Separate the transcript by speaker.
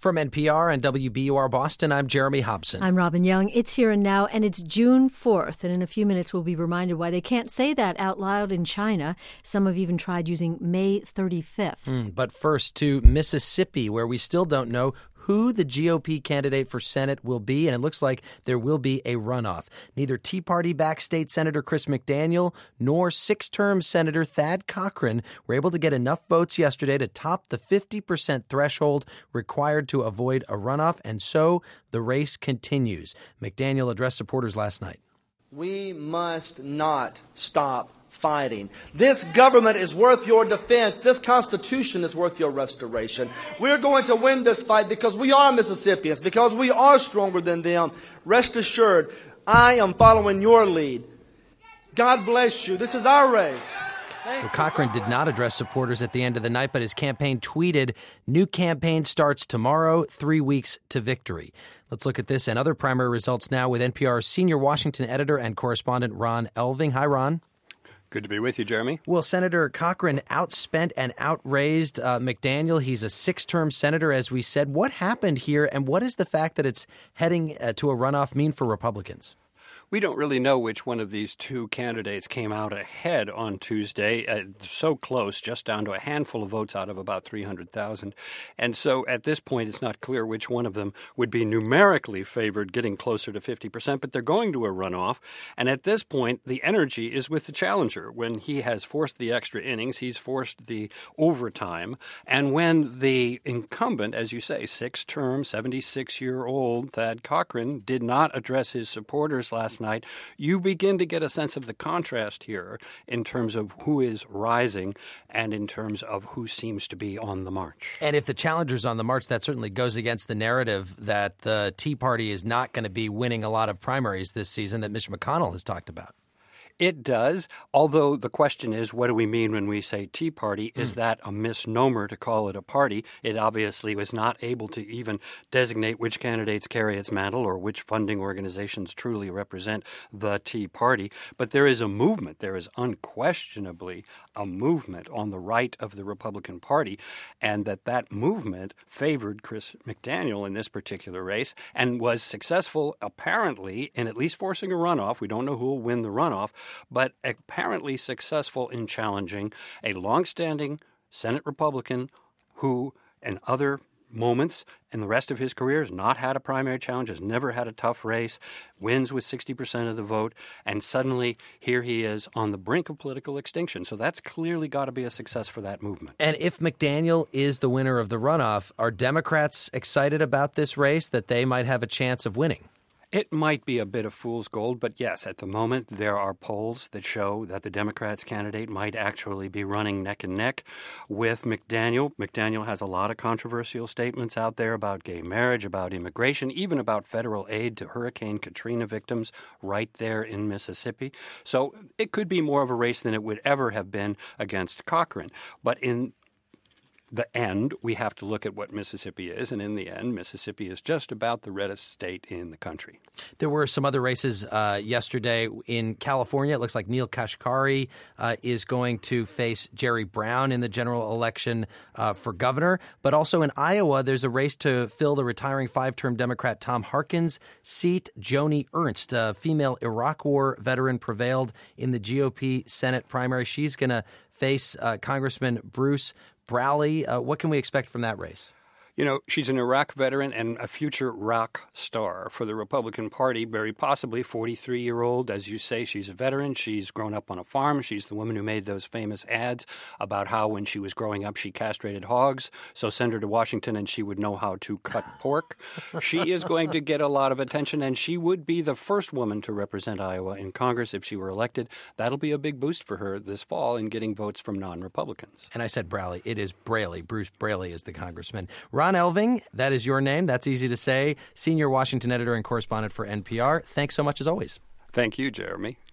Speaker 1: From NPR and WBUR Boston, I'm Jeremy Hobson.
Speaker 2: I'm Robin Young. It's Here and Now, and it's June 4th. And in a few minutes, we'll be reminded why they can't say that out loud in China. Some have even tried using May 35th.
Speaker 1: But first to Mississippi, where we still don't know who the GOP candidate for Senate will be, and it looks like there will be a runoff. Neither Tea Party-backed State Senator Chris McDaniel nor six-term Senator Thad Cochran were able to get enough votes yesterday to top the 50% threshold required to avoid a runoff, and so the race continues. McDaniel addressed supporters last night.
Speaker 3: We must not stop fighting. This government is worth your defense. This Constitution is worth your restoration. We're going to win this fight because we are Mississippians, because we are stronger than them. Rest assured, I am following your lead. God bless you. This is our race.
Speaker 1: Well, Cochran did not address supporters at the end of the night, but his campaign tweeted, "New campaign starts tomorrow, 3 weeks to victory." Let's look at this and other primary results now with NPR's senior Washington editor and correspondent Ron Elving. Hi, Ron.
Speaker 4: Good to be with you, Jeremy.
Speaker 1: Well, Senator Cochran outspent and outraised McDaniel. He's a six-term senator, as we said. What happened here, and what does the fact that it's heading to a runoff mean for Republicans?
Speaker 4: We don't really know which one of these two candidates came out ahead on Tuesday. So close, just down to a handful of votes out of about 300,000. And so at this point, it's not clear which one of them would be numerically favored, getting closer to 50%, but they're going to a runoff. And at this point, the energy is with the challenger. When he has forced the extra innings, he's forced the overtime. And when the incumbent, as you say, six-term, 76-year-old Thad Cochran did not address his supporters last night, you begin to get a sense of the contrast here in terms of who is rising and in terms of who seems to be on the march.
Speaker 1: And if the challenger's on the march, that certainly goes against the narrative that the Tea Party is not going to be winning a lot of primaries this season that Mitch McConnell has talked about.
Speaker 4: It does, although the question is, what do we mean when we say Tea Party? Is that a misnomer to call it a party? It obviously was not able to even designate which candidates carry its mantle or which funding organizations truly represent the Tea Party. But there is a movement. There is unquestionably a movement on the right of the Republican Party, and that movement favored Chris McDaniel in this particular race and was successful, apparently, in at least forcing a runoff. We don't know who will win the runoff, but apparently successful in challenging a longstanding Senate Republican who, in other moments in the rest of his career, has not had a primary challenge, has never had a tough race, wins with 60% of the vote, and suddenly here he is on the brink of political extinction. So that's clearly got to be a success for that movement.
Speaker 1: And if McDaniel is the winner of the runoff, are Democrats excited about this race, that they might have a chance of winning?
Speaker 4: It might be a bit of fool's gold, but yes, at the moment there are polls that show that the Democrats' candidate might actually be running neck and neck with McDaniel. McDaniel has a lot of controversial statements out there about gay marriage, about immigration, even about federal aid to Hurricane Katrina victims right there in Mississippi. So it could be more of a race than it would ever have been against Cochran. But in the end, we have to look at what Mississippi is, and in the end, Mississippi is just about the reddest state in the country.
Speaker 1: There were some other races yesterday in California. It looks like Neil Kashkari is going to face Jerry Brown in the general election for governor. But also in Iowa, there's a race to fill the retiring five-term Democrat Tom Harkin's seat. Joni Ernst, a female Iraq War veteran, prevailed in the GOP Senate primary. She's going to face Congressman Bruce Braley. What can we expect from that race?
Speaker 4: You know, she's an Iraq veteran and a future rock star for the Republican Party, very possibly 43-year-old. As you say, she's a veteran. She's grown up on a farm. She's the woman who made those famous ads about how when she was growing up she castrated hogs. So send her to Washington and she would know how to cut pork. She is going to get a lot of attention, and she would be the first woman to represent Iowa in Congress if she were elected. That'll be a big boost for her this fall in getting votes from non-Republicans.
Speaker 1: And I said Braley. It is Braley. Bruce Braley is the congressman. Ron Elving, that is your name. That's easy to say. Senior Washington editor and correspondent for NPR. Thanks so much as always.
Speaker 4: Thank you, Jeremy.